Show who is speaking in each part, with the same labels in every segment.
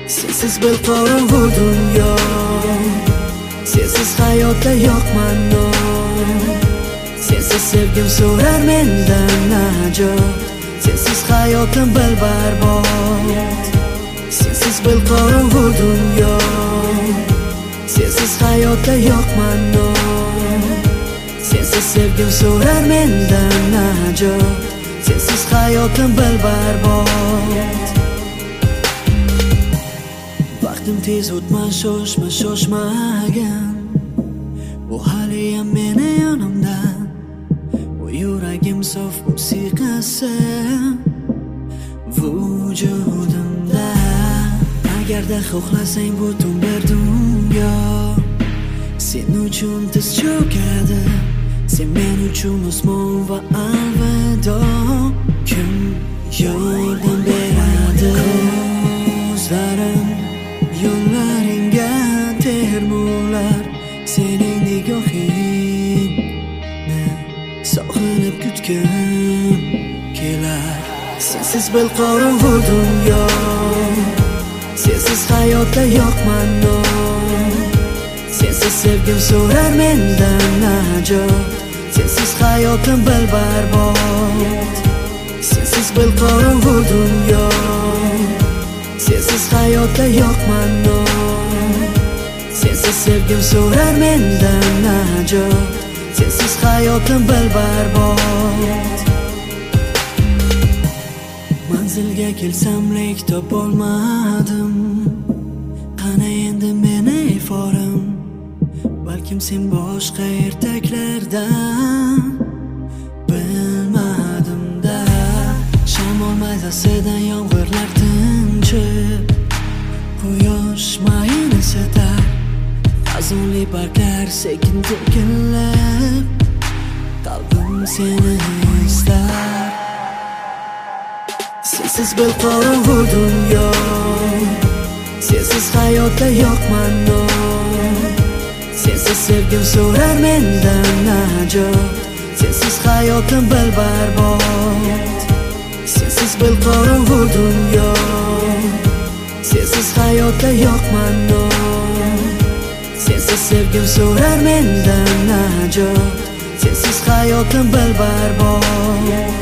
Speaker 1: Sensiz bilqorong'u dunyo, sensiz hayotda yo'qman non. Sensiz sevgim so'rar mendan najot, sensiz hayotim bil barbod. Sensiz bilqorong'u dunyo, sensiz hayotda yo'qman non. Sensiz sevgim so'rar mendan najot, sensiz hayotim bil barbod. Vaqtim tez o'tmas, shoshmagan. Bu haliyam meni yonimdan, bu yuragim sof musiqasi vujudimda. Agarda xohlasang butun bir dunyo sen uchun tiz cho'kadi, sen men uchun osmon va alvido. Kim yordam beradi? Ko'zlarim yo'llaringga termular, sening nigohingni sog'inib kutgim kelar. Sensiz bilqorong'u dunyo, sensiz hayotda yo'qman non. Sensiz sevgim so'rar mendan najot, sensiz hayotim bil barbod. Sensiz bilqorong'u dunyo, sensiz hayotda yo'qman non. Sensiz sevgim so'rar mendan najot, sensiz hayotim bil barbod. Manzilga kelsam lek topolmadim, qani endi meni iforim? Balkim sen boshqa ertaklardan bilmadim-da. Shamol mazasidan yomg'irlar tinchib, quyosh mayin isitar, azonli barglar sekin to'kilib, qalbim seni istar. Sensiz bilqorong'u dunyo, sensiz hayotda yo'qman non. Sensiz sevgim so'rar mendan najot, sensiz hayotim bil barbod. Sensiz bilqorong'u dunyo, sensiz hayotda yo'qman non. Sensiz sevgim so'rar mendan najot, sensiz hayotim bil barbod.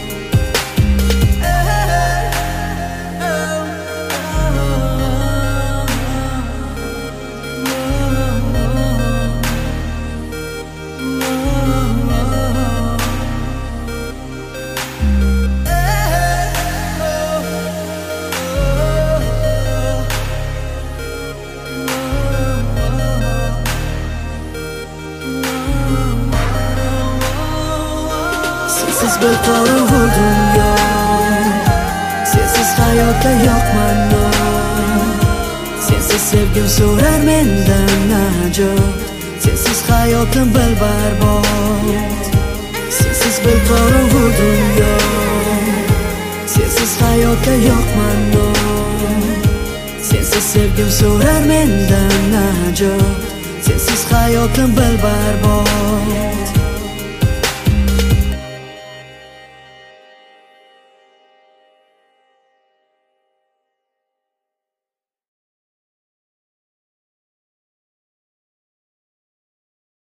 Speaker 1: Sensiz bilqorong'u dunyo, sensiz hayotda yo'qman non. Sensiz sevgim so'rar mendan najot, sensiz hayotim bil barbod. Sensiz bilqorong'u dunyo, sensiz hayotda yo'qman non. Sensiz sevgim so'rar mendan najot, sensiz hayotim bil barbod.